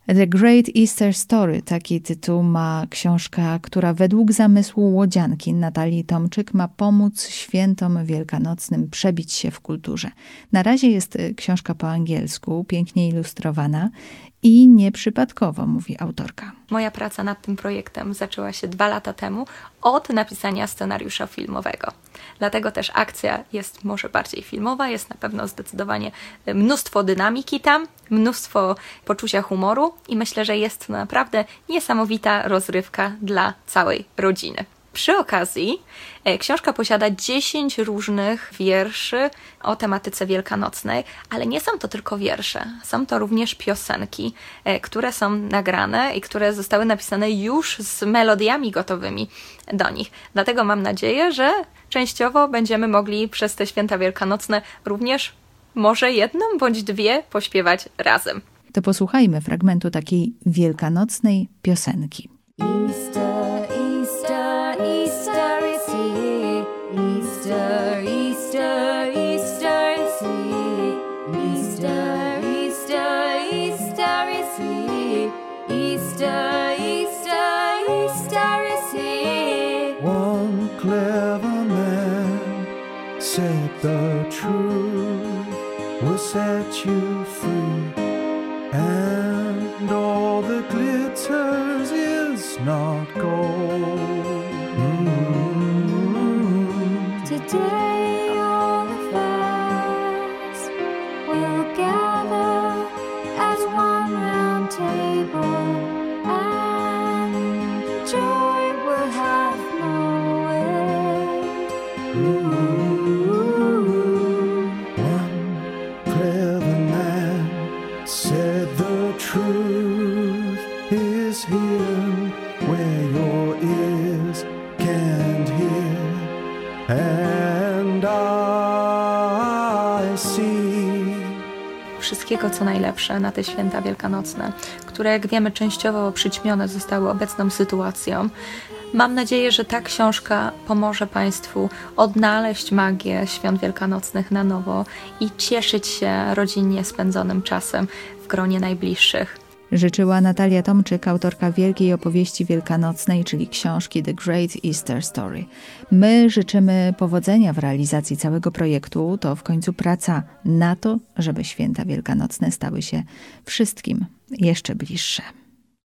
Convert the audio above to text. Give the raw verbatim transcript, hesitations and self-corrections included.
The Great Easter Story, taki tytuł ma książka, która według zamysłu łodzianki Natalii Tomczyk ma pomóc świętom wielkanocnym przebić się w kulturze. Na razie jest książka po angielsku, pięknie ilustrowana i nieprzypadkowo, mówi autorka. Moja praca nad tym projektem zaczęła się dwa lata temu od napisania scenariusza filmowego. Dlatego też akcja jest może bardziej filmowa, jest na pewno zdecydowanie mnóstwo dynamiki tam, mnóstwo poczucia humoru i myślę, że jest to naprawdę niesamowita rozrywka dla całej rodziny. Przy okazji e, książka posiada dziesięć różnych wierszy o tematyce wielkanocnej, ale nie są to tylko wiersze, są to również piosenki, e, które są nagrane i które zostały napisane już z melodiami gotowymi do nich. Dlatego mam nadzieję, że częściowo będziemy mogli przez te święta wielkanocne również może jedną bądź dwie pośpiewać razem. To posłuchajmy fragmentu takiej wielkanocnej piosenki. Easter, Easter, Easter is here. Easter, Easter, Easter is here. Easter, Easter, Easter is here. Easter, Easter, Easter is here. One clever man said the truth will set you free, and all that glitters is not gold. Mm-hmm. Today all of us will gather at one round table, and joy will have no end. Ooh. One clever man said the truth is here where your ears can't hear, and I see. Wszystkiego co najlepsze na te święta wielkanocne, które jak wiemy częściowo przyćmione zostały obecną sytuacją. Mam nadzieję, że ta książka pomoże Państwu odnaleźć magię świąt wielkanocnych na nowo i cieszyć się rodzinnie spędzonym czasem w gronie najbliższych. Życzyła Natalia Tomczyk, autorka wielkiej opowieści wielkanocnej, czyli książki The Great Easter Story. My życzymy powodzenia w realizacji całego projektu. To w końcu praca na to, żeby święta wielkanocne stały się wszystkim jeszcze bliższe.